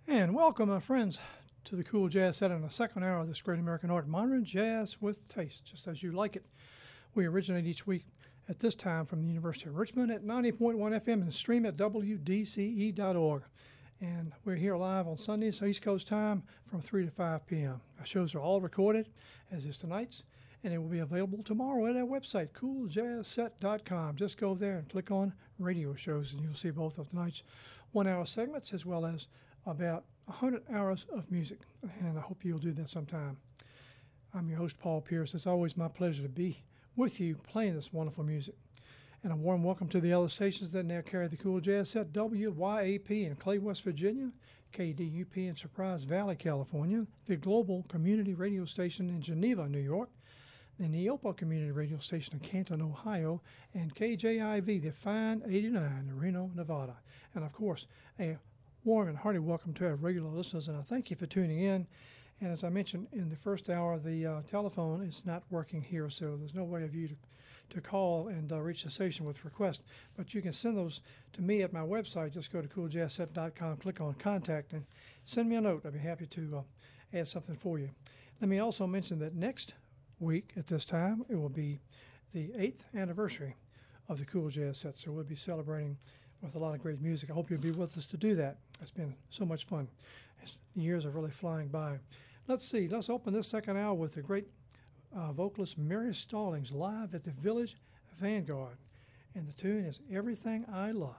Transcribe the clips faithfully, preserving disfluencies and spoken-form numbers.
And welcome, my friends, to the Cool Jazz Set in the second hour of this great American art, modern jazz with taste, just as you like it. We originate each week at this time from the University of Richmond at ninety point one F M and stream at W D C E dot org. And we're here live on Sundays, East Coast time, from three to five p.m. Our shows are all recorded, as is tonight's, and it will be available tomorrow at our website, cool jazz set dot com. Just go there and click on radio shows, and you'll see both of tonight's one-hour segments as well as about one hundred hours of music, and I hope you'll do that sometime. I'm your host, Paul Pierce. It's always my pleasure to be with you playing this wonderful music. And a warm welcome to the other stations that now carry the Cool Jazz Set: W Y A P in Clay, West Virginia, K D U P in Surprise Valley, California, the Global Community Radio Station in Geneva, New York, the Neopa Community Radio Station in Canton, Ohio, and K J I V, the Fine eighty-nine in Reno, Nevada. And of course, a warm and hearty welcome to our regular listeners, and I thank you for tuning in. And as I mentioned in the first hour, the uh, telephone is not working here, so there's no way of you to, to call and uh, reach the station with requests. But you can send those to me at my website. Just go to cool jazz set dot com, click on Contact, and send me a note. I'd be happy to uh, add something for you. Let me also mention that next week at this time, it will be the eighth anniversary of the Cool Jazz Set, so we'll be celebrating with a lot of great music. I hope you'll be with us to do that. It's been so much fun. It's, the years are really flying by. Let's see. Let's open this second hour with the great uh, vocalist Mary Stallings live at the Village Vanguard. And the tune is Everything I Love.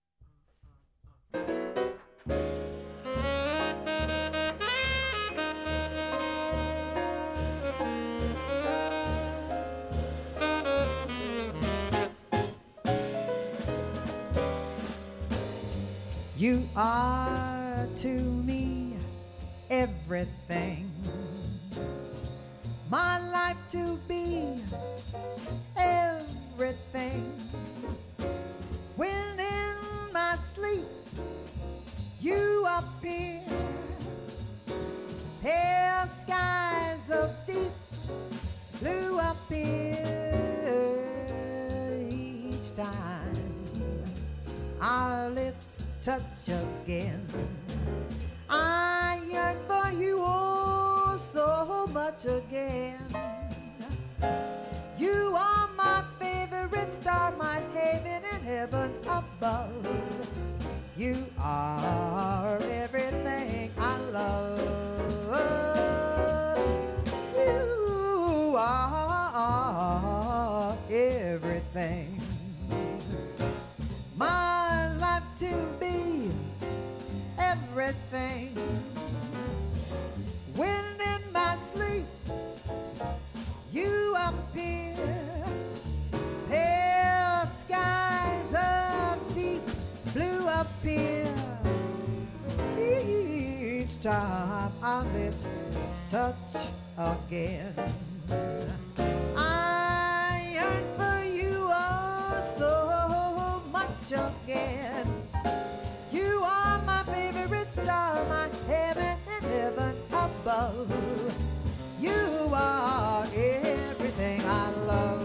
You are to me everything, my life to be everything. When in my sleep you appear, pale skies of deep blue appear each time our lips touch again. I yearn for you oh so much again. You are my favorite star, my haven in heaven above. You are everything I love. You are everything. My life to be everything. When in my sleep you appear, pale skies of deep blue appear each time our lips touch again. I yearn for you oh so much again. You are my favorite star, my heaven and heaven above. You are everything I love.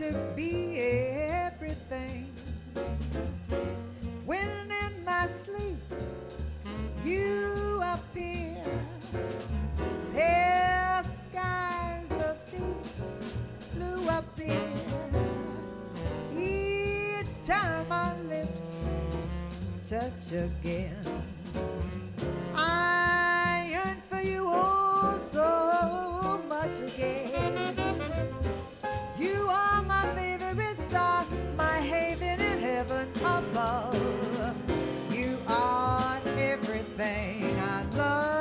to be everything. When in my sleep you appear, there skies of deep blue appear. Each time our lips touch again, I yearn for you oh so much again. You are my favorite star, my haven in heaven above. You are everything I love.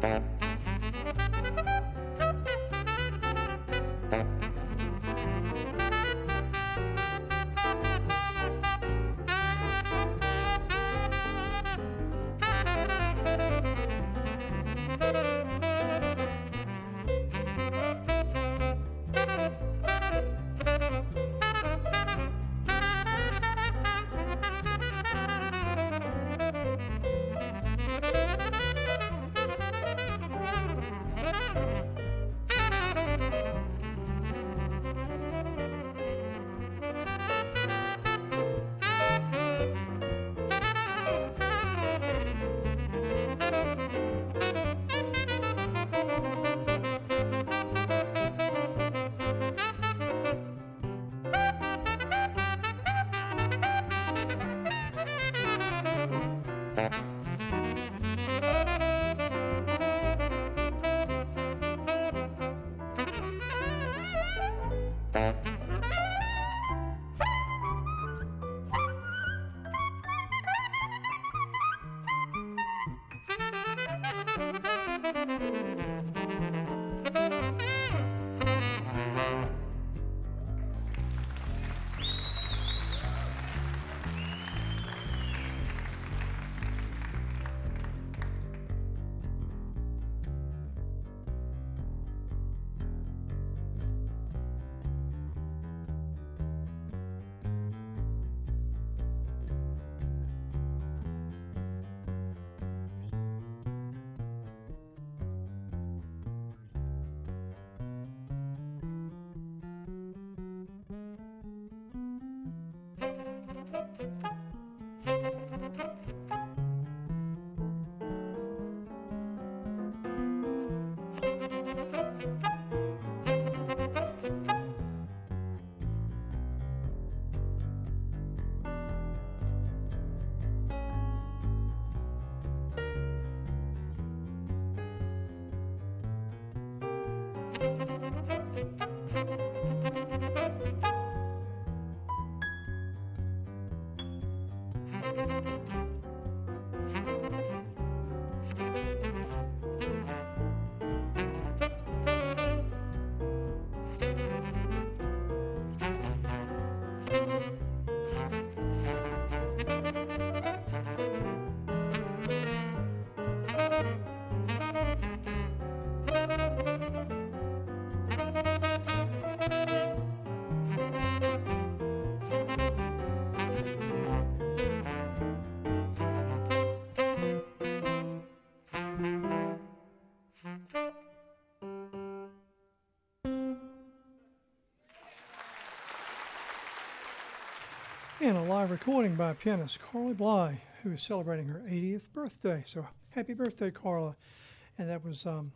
And a live recording by pianist Carla Bly, who is celebrating her eightieth birthday. So happy birthday, Carla. And that was um,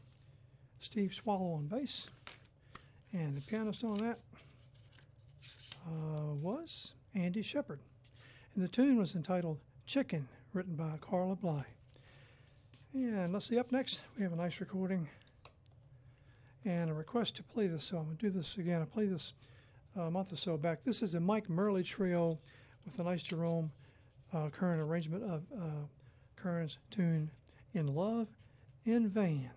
Steve Swallow on bass. And the pianist on that uh, was Andy Shepard. And the tune was entitled Chicken, written by Carla Bly. And let's see, up next, we have a nice recording and a request to play this. So I'm going to do this again. I played this a month or so back. This is a Mike Murley trio with a nice Jerome uh, Kern arrangement of uh, Kern's tune In Love in Vain.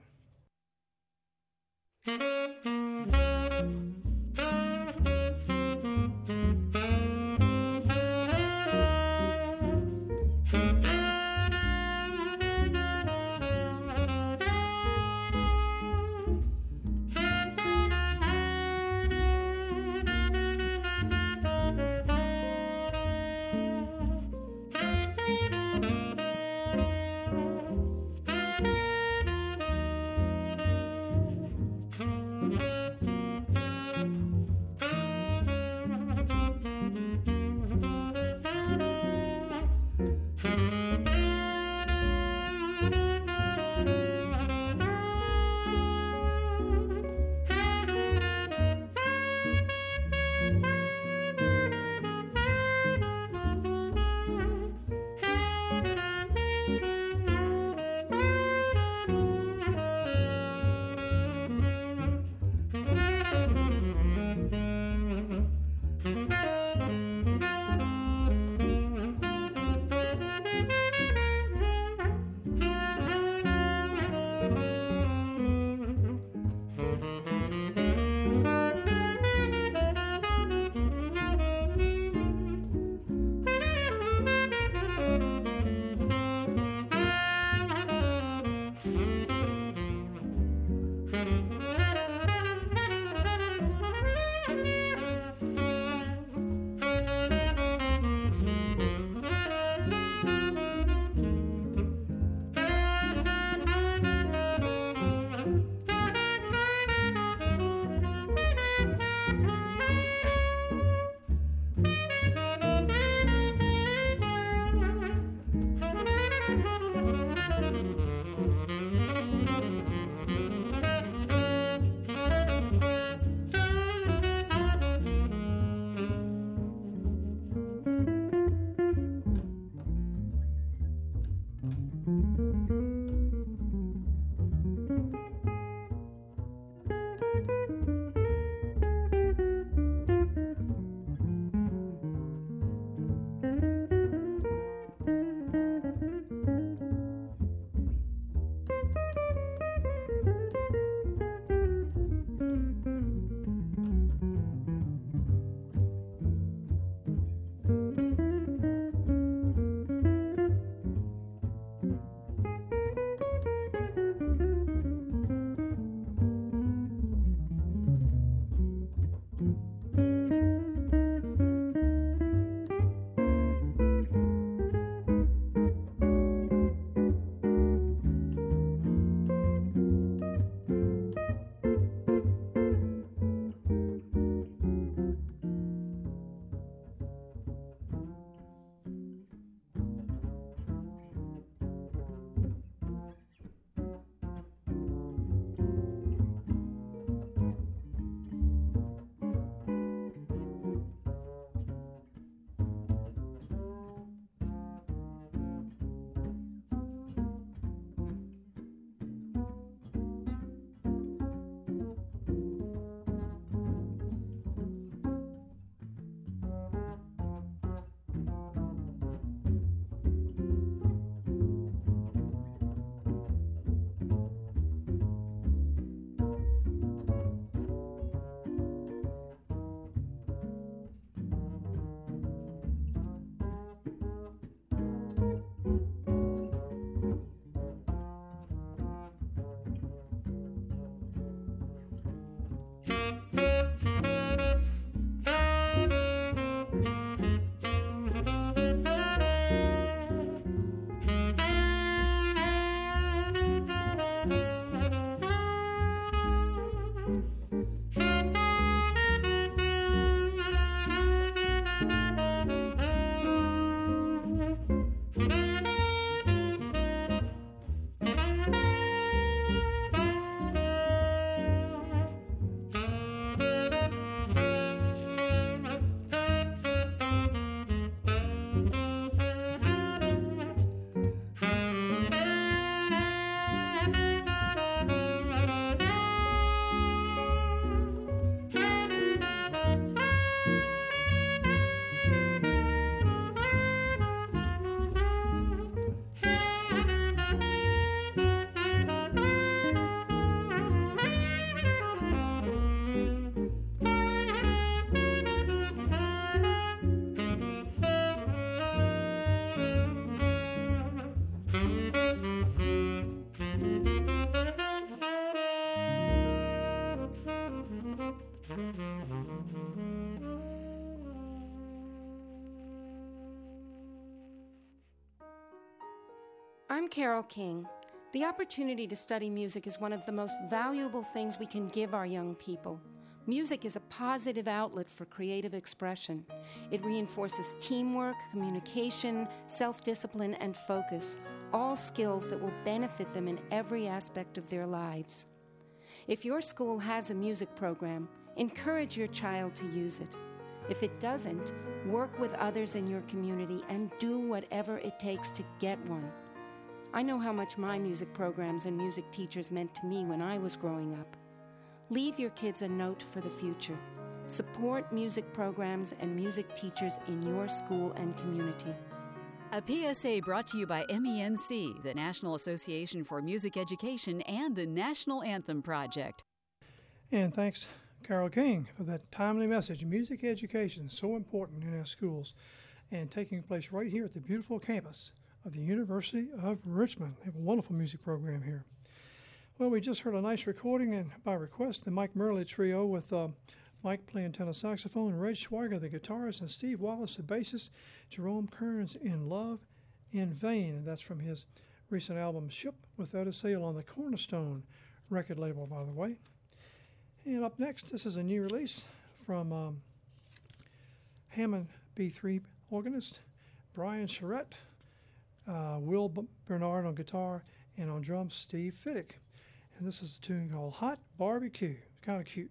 I'm Carol King. The opportunity to study music is one of the most valuable things we can give our young people. Music is a positive outlet for creative expression. It reinforces teamwork, communication, self-discipline, and focus, all skills that will benefit them in every aspect of their lives. If your school has a music program, encourage your child to use it. If it doesn't, work with others in your community and do whatever it takes to get one. I know how much my music programs and music teachers meant to me when I was growing up. Leave your kids a note for the future. Support music programs and music teachers in your school and community. A P S A brought to you by M E N C, the National Association for Music Education, and the National Anthem Project. And thanks, Carol King, for that timely message. Music education is so important in our schools and taking place right here at the beautiful campus of the University of Richmond. They have a wonderful music program here. Well, we just heard a nice recording, and by request, the Mike Murley Trio with uh, Mike playing tenor saxophone, Red Schweiger, the guitarist, and Steve Wallace, the bassist, Jerome Kearns, In Love in Vain. And that's from his recent album, Ship Without a Sail, on the Cornerstone record label, by the way. And up next, this is a new release from um, Hammond B three organist, Brian Charette, uh, Will B- Bernard on guitar, and on drums, Steve Fiddick. And this is a tune called Hot Barbecue. It's kind of cute.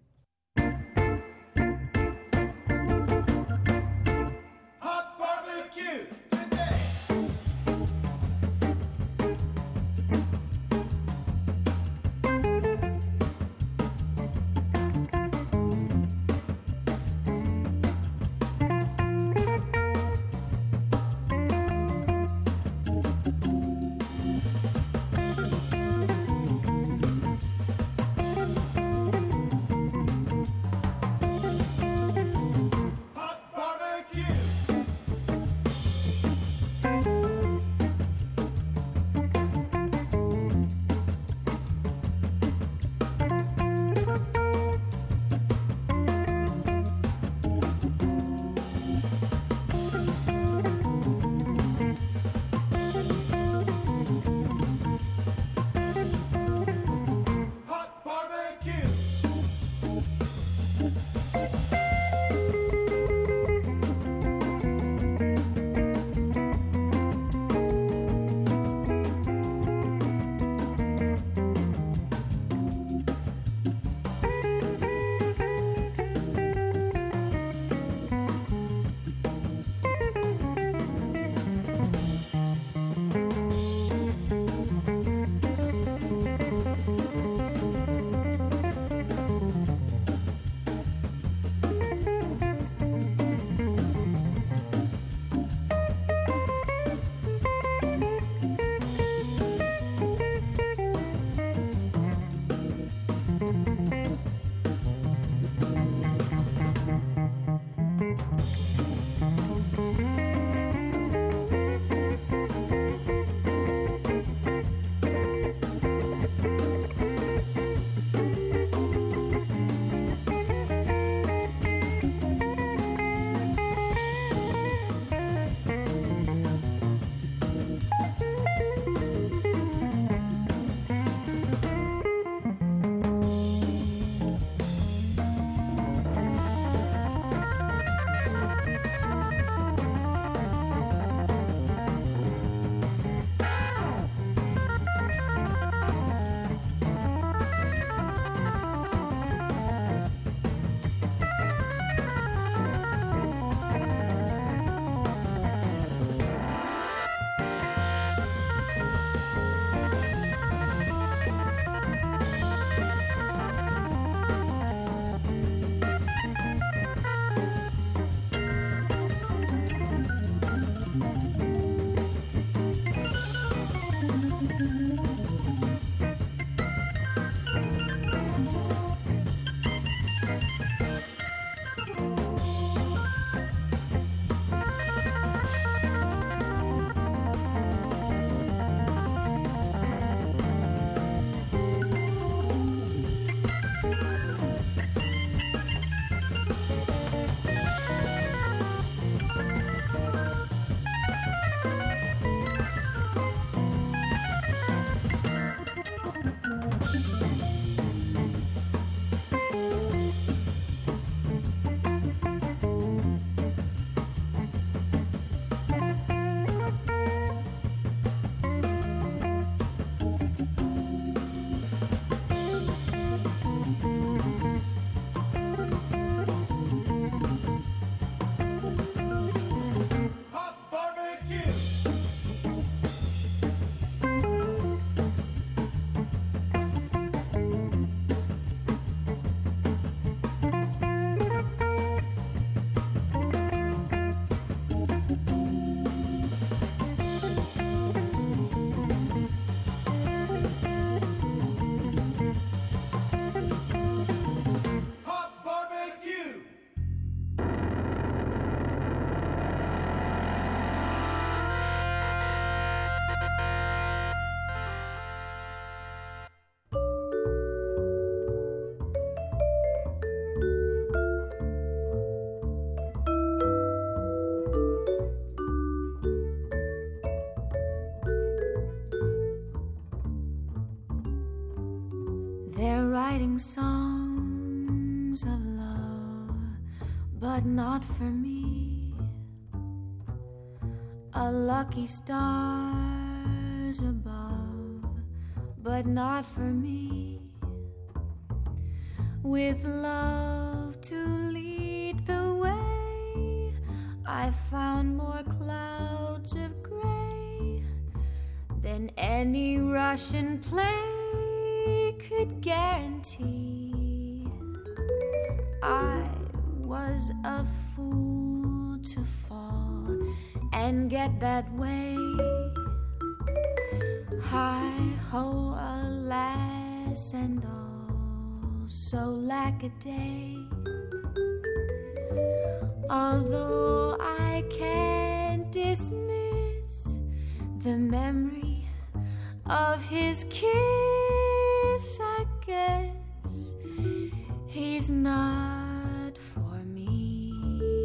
Hot barbecue today. but not for me. A lucky stars above, but not for me. With love to lead the way, I found more clouds of gray than any Russian play could guarantee. I was a fool to fall and get that way. Hi-ho, alas, and all so lack a day. Although I can't dismiss the memory of his kiss, I guess he's not for me.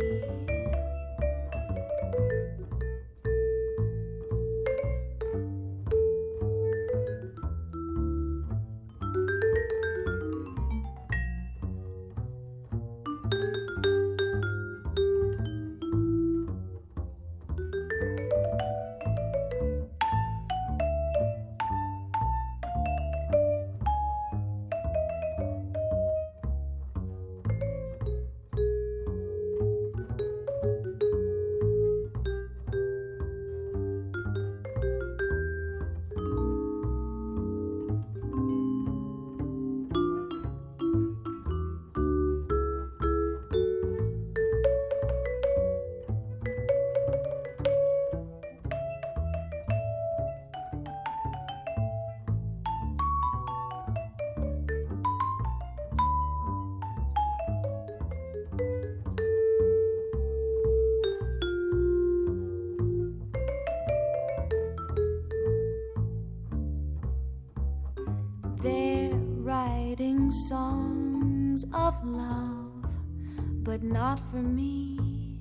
Songs of love, but not for me.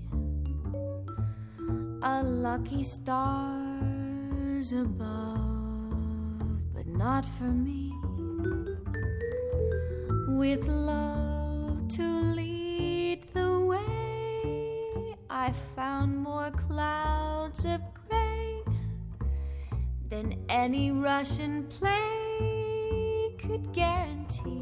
A lucky stars above, but not for me. With love to lead the way, I found more clouds of gray than any Russian play could guarantee.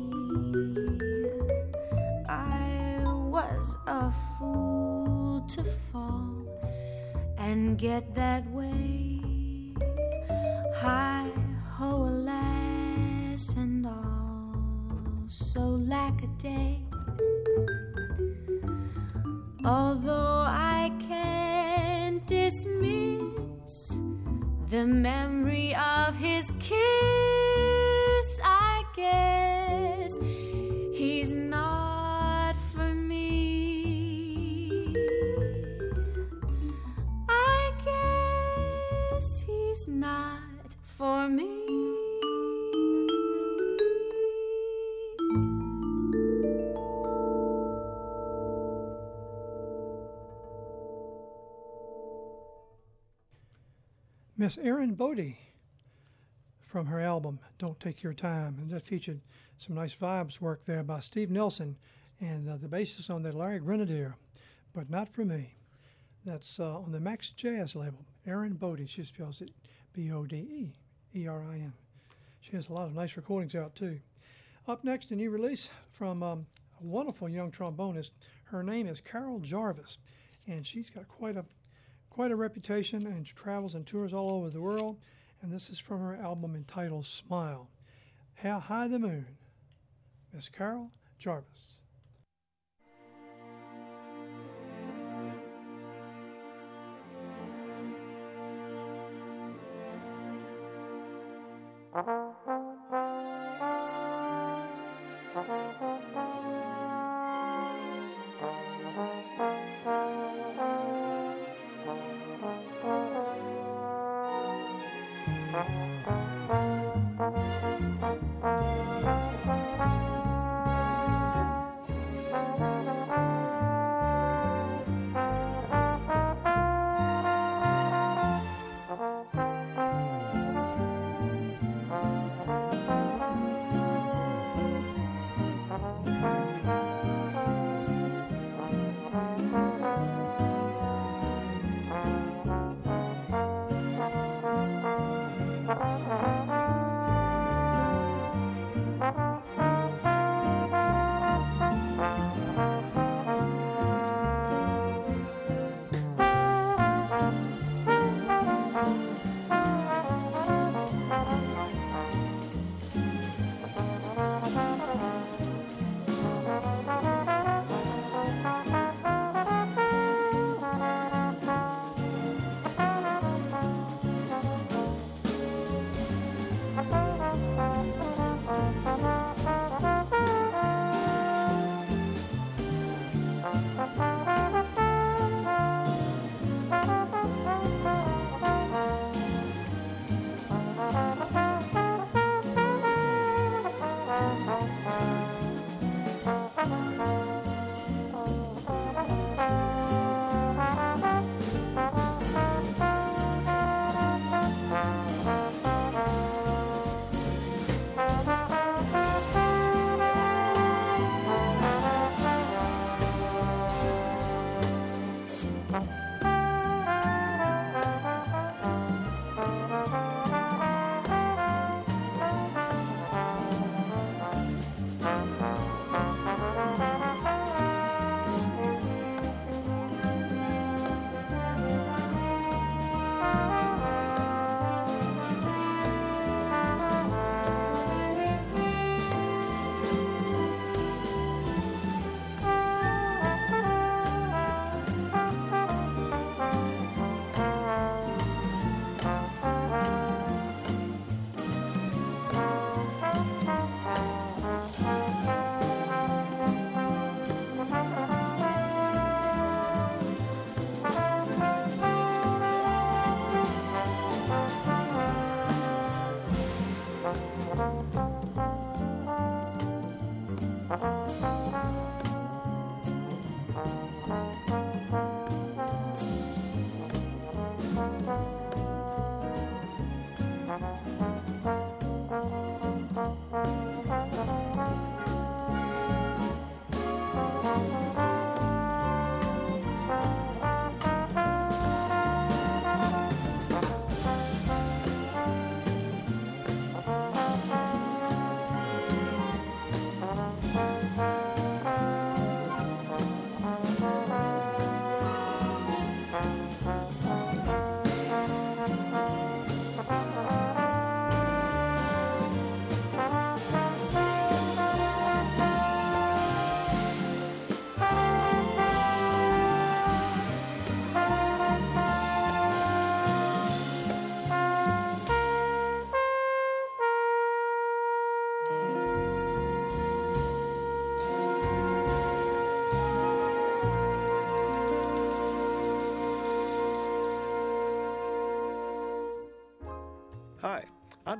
I was a fool to fall and get that way. Hi-ho, alas, and all so lack a day. Although I can't dismiss the memory of his kiss, I guess he's not for me. I guess he's not for me. Miss Erin Bodie from her album Don't Take Your Time, and that featured some nice vibes work there by Steve Nelson and uh, the bassist on that, Larry Grenadier, but not for me. That's uh, on the Max Jazz label. Erin Bodie, she spells it B O D E E R I N. She has a lot of nice recordings out too. Up next, a new release from um, a wonderful young trombonist. Her name is Carol Jarvis, and she's got quite a quite a reputation and travels and tours all over the world. And this is from her album entitled Smile. How High the Moon, Miss Carol Jarvis.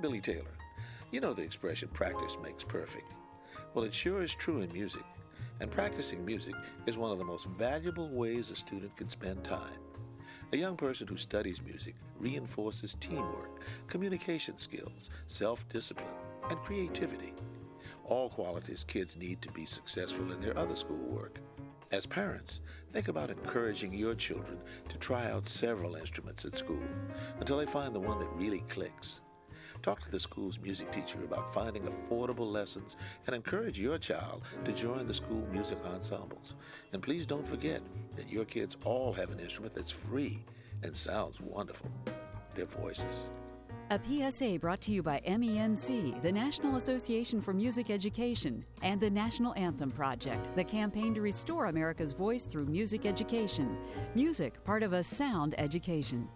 Billy Taylor. You know the expression, practice makes perfect. Well, it sure is true in music, and practicing music is one of the most valuable ways a student can spend time. A young person who studies music reinforces teamwork, communication skills, self-discipline, and creativity. All qualities kids need to be successful in their other schoolwork. As parents, think about encouraging your children to try out several instruments at school until they find the one that really clicks. Talk to the school's music teacher about finding affordable lessons and encourage your child to join the school music ensembles. And please don't forget that your kids all have an instrument that's free and sounds wonderful: their voices. A P S A brought to you by M E N C, the National Association for Music Education, and the National Anthem Project, the campaign to restore America's voice through music education. Music, part of a sound education.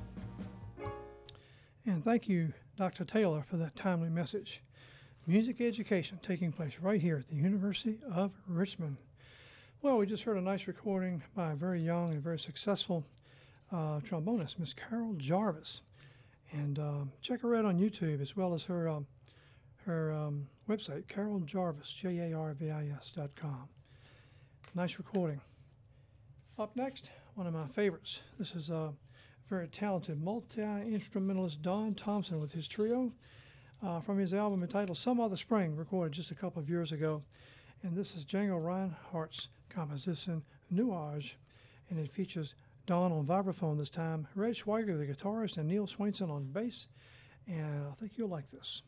And thank you, Doctor Taylor, for that timely message. Music education taking place right here at the University of Richmond. Well, we just heard a nice recording by a very young and very successful uh, trombonist, Miss Carol Jarvis. And um, check her out on YouTube as well as her um, her um, website, Carol Jarvis, J A R V I S dot com. Nice recording. Up next, one of my favorites. This is a very talented multi-instrumentalist Don Thompson with his trio uh, from his album entitled Some Other Spring, recorded just a couple of years ago. And this is Django Reinhardt's composition, Nuage, and it features Don on vibraphone this time, Red Schweiger, the guitarist, and Neil Swainson on bass. And I think you'll like this.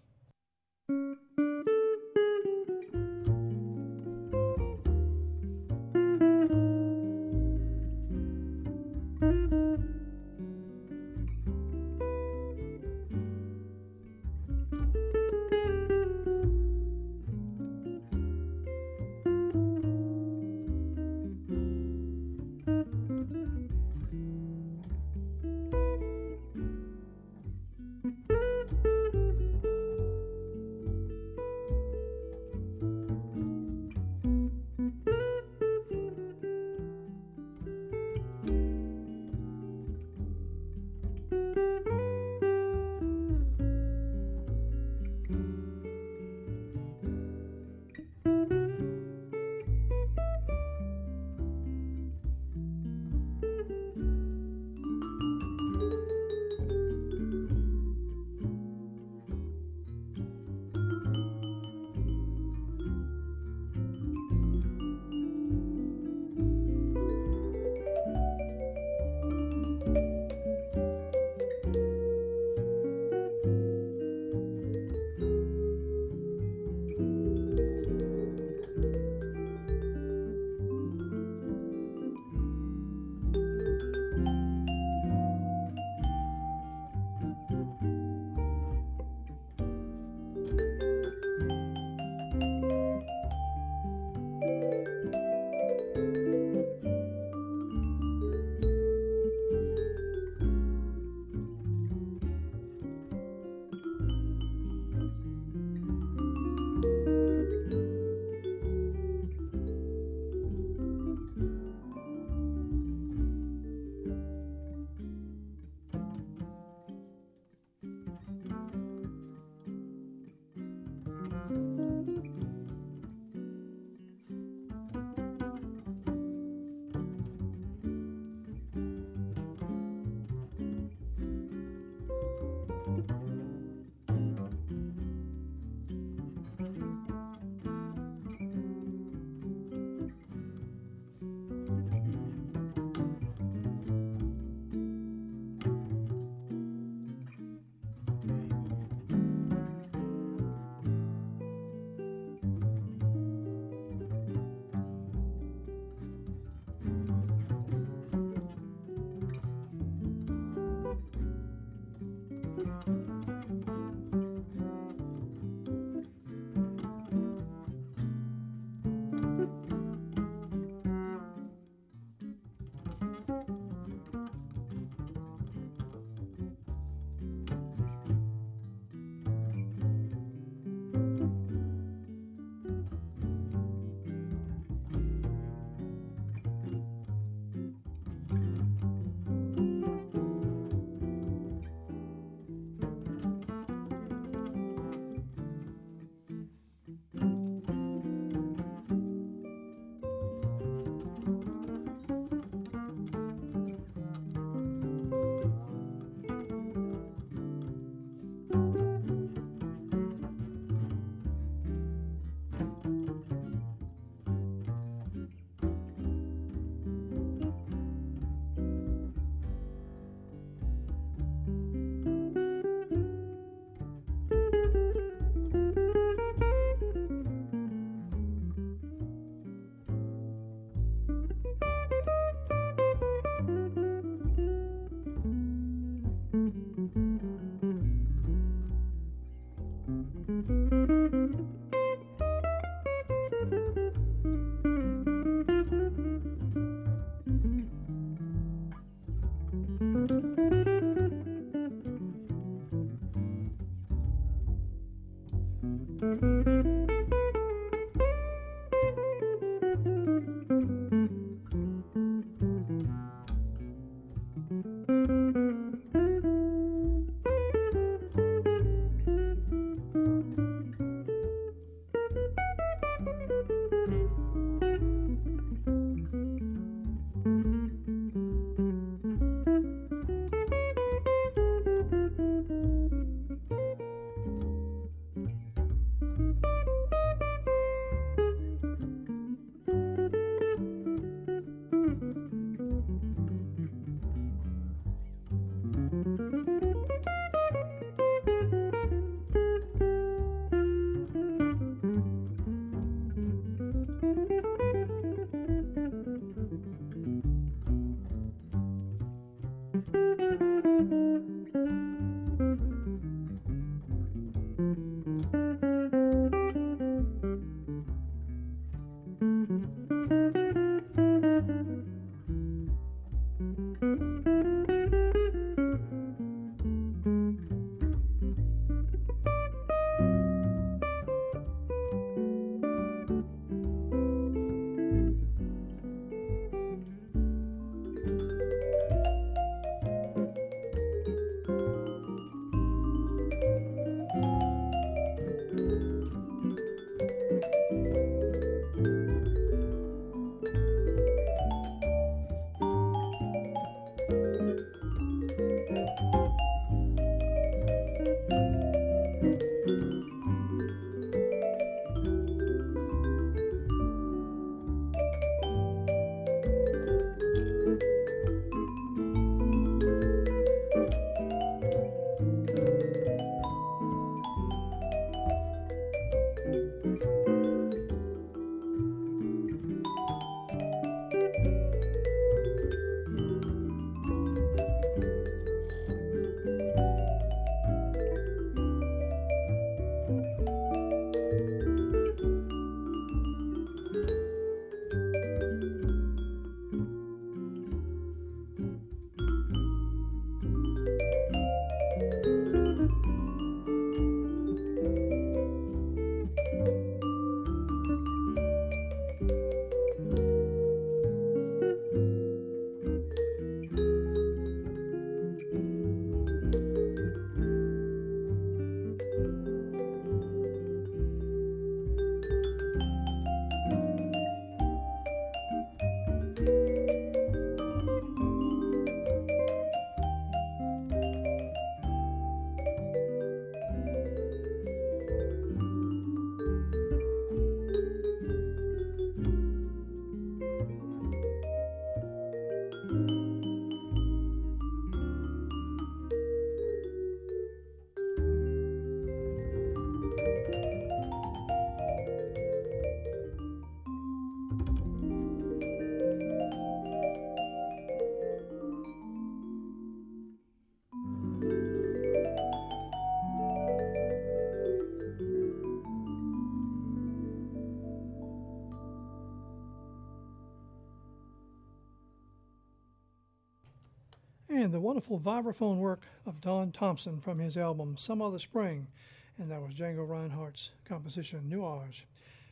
And the wonderful vibraphone work of Don Thompson from his album Some Other Spring, and that was Django Reinhardt's composition Nuage.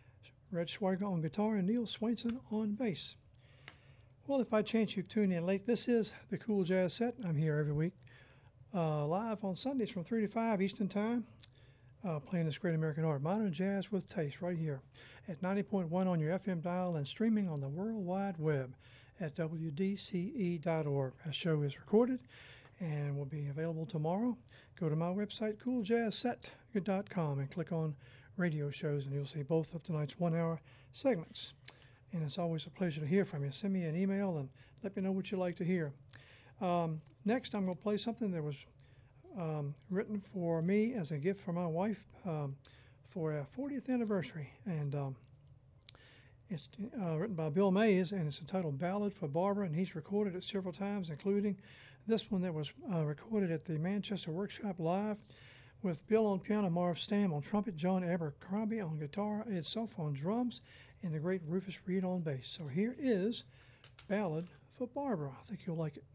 Red Schweiger on guitar and Neil Swainson on bass. Well, if by chance you've tuned in late, this is the Cool Jazz Set. I'm here every week, uh, live on Sundays from three to five Eastern Time, uh, playing this great American art, modern jazz with taste, right here at ninety point one on your F M dial and streaming on the World Wide Web at W D C E dot org. Our show is recorded and will be available tomorrow. Go to my website, cool jazz set dot com, and click on radio shows, and you'll see both of tonight's one-hour segments. And it's always a pleasure to hear from you. Send me an email and let me know what you'd like to hear. Um, next, I'm going to play something that was um, written for me as a gift for my wife um, for our fortieth anniversary. And um, it's uh, written by Bill Mays, and it's entitled Ballad for Barbara, and he's recorded it several times, including this one that was uh, recorded at the Manchester Workshop Live with Bill on piano, Marv Stamm on trumpet, John Abercrombie on guitar, Ed Self on drums, and the great Rufus Reid on bass. So here is Ballad for Barbara. I think you'll like it.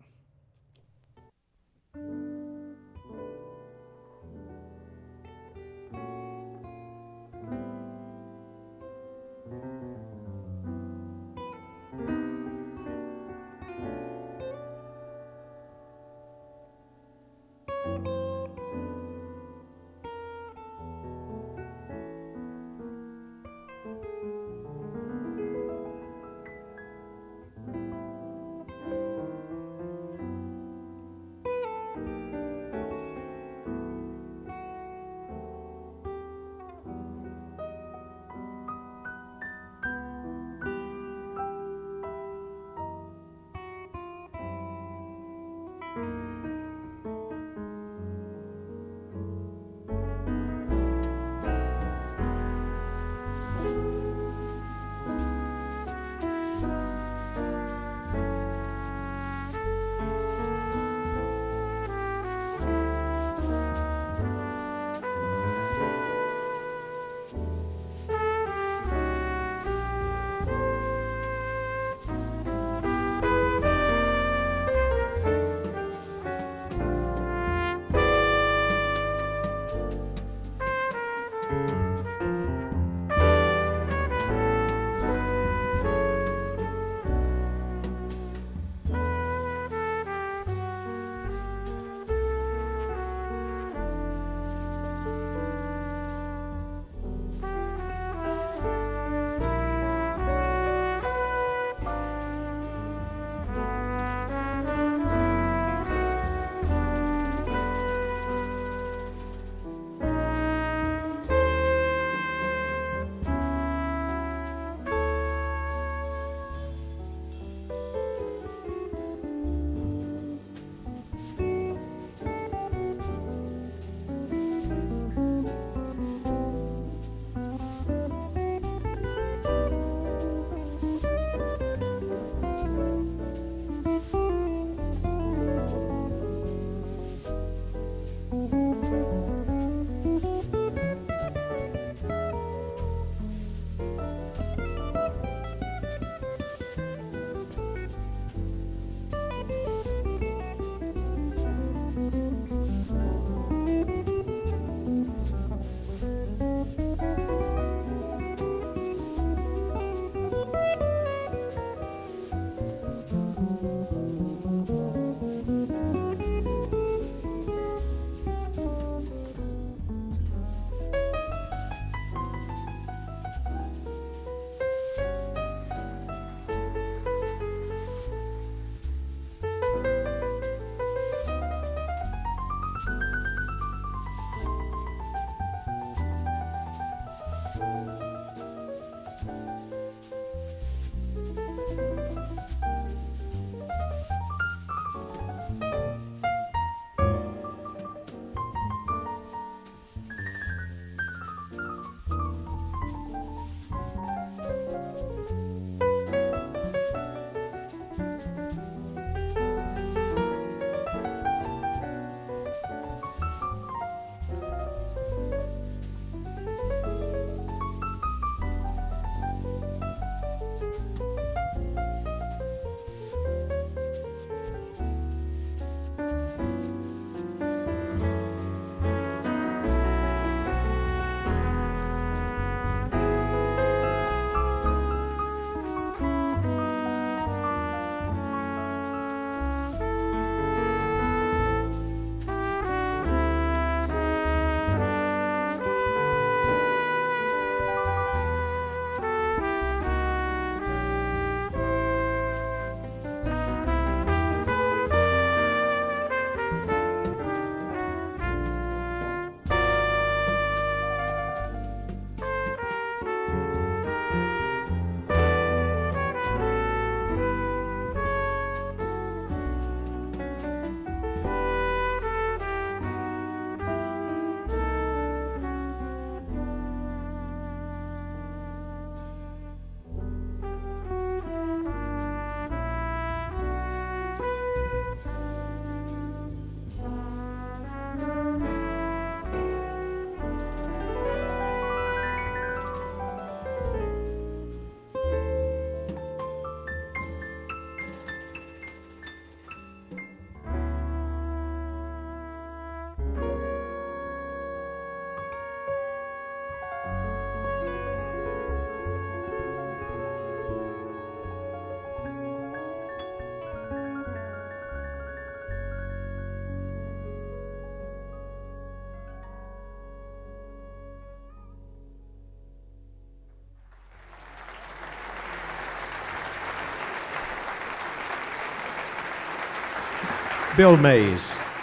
Bill Mays.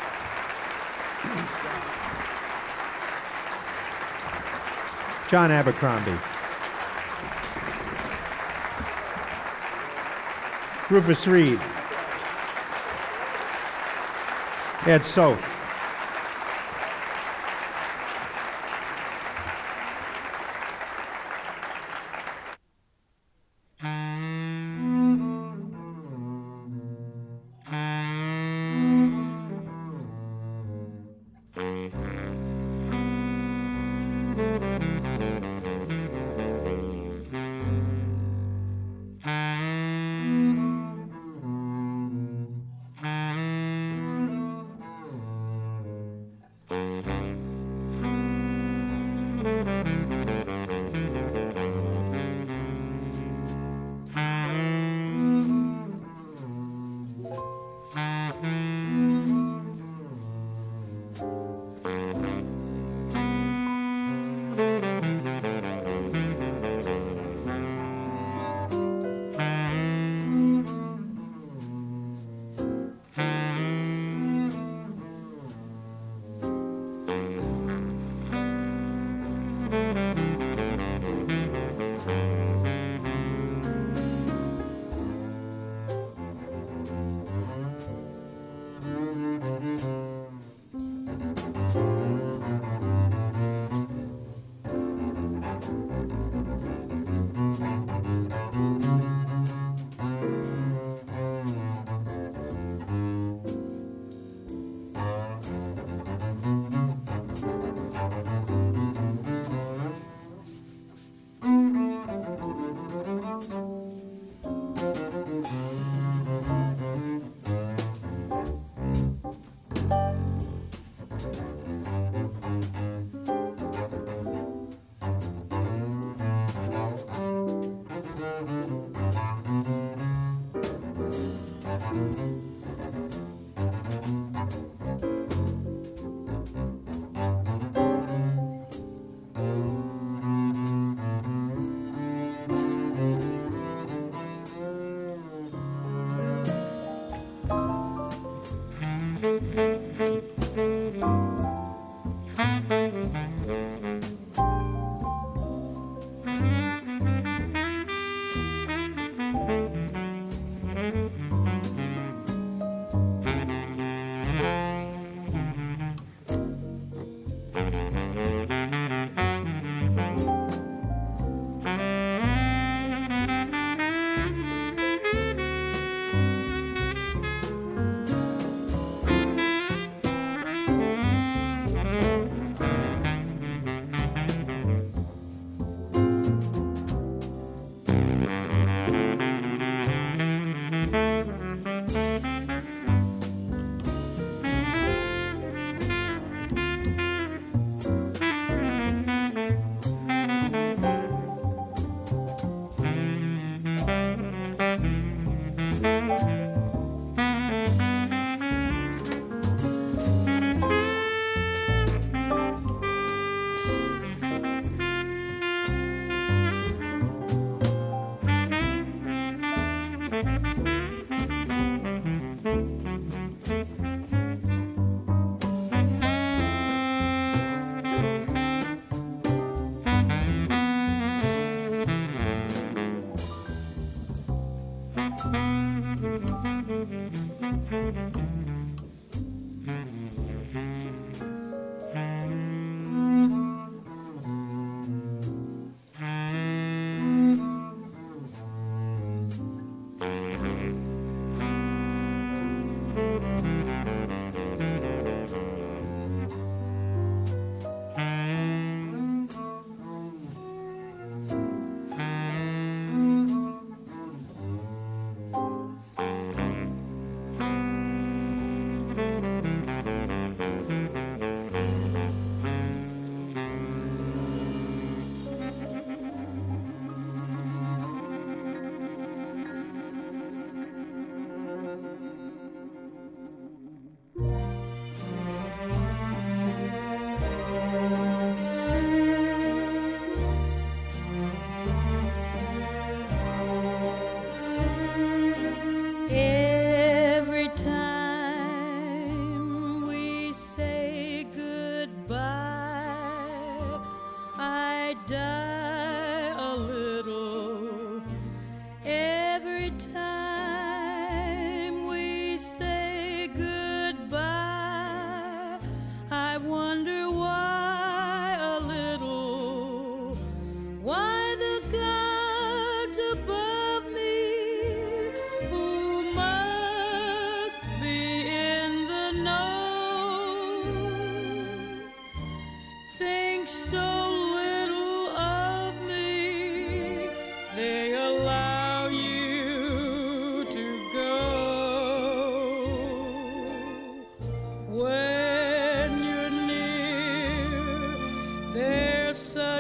John Abercrombie. Rufus Reed. Ed Soth.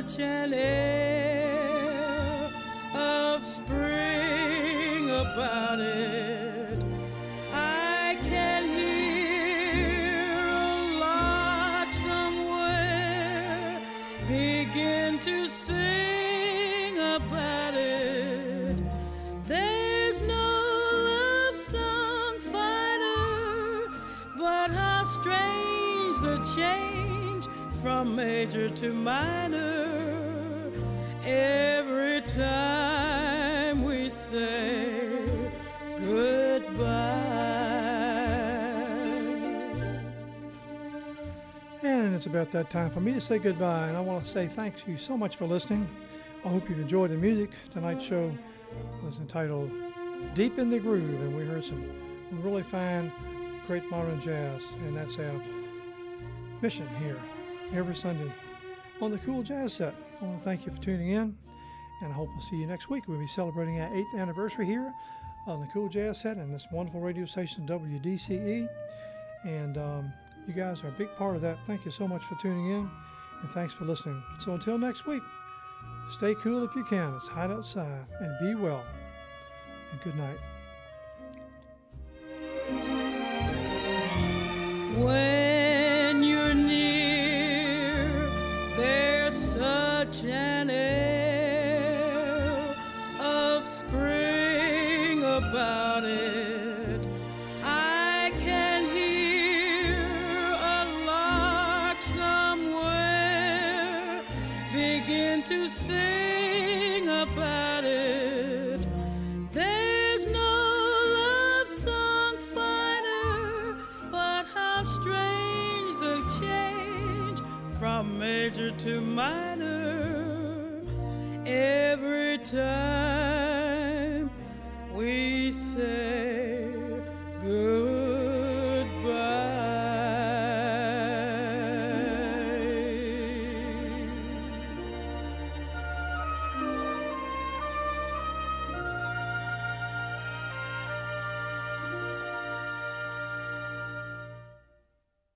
such an air of spring about it. I can hear a lark somewhere begin to sing about it. There's no love song finer, but how strange the change from major to minor every time we say goodbye. And it's about that time for me to say goodbye, and I want to say thanks you so much for listening. I hope you've enjoyed the music. Tonight's show was entitled Deep in the Groove, and we heard some really fine, great modern jazz, and that's our mission here every Sunday on the Cool Jazz Set. I want to thank you for tuning in, and I hope we'll see you next week. We'll be celebrating our eighth anniversary here on the Cool Jazz Set and this wonderful radio station, W D C E, and um, you guys are a big part of that. Thank you so much for tuning in, and thanks for listening. So until next week, stay cool if you can. It's hot outside, and be well, and good night. When you're near, there's such an air of spring about it. I can hear a lark somewhere begin to sing about it. There's no love song finer, but how strange the change from major to minor every time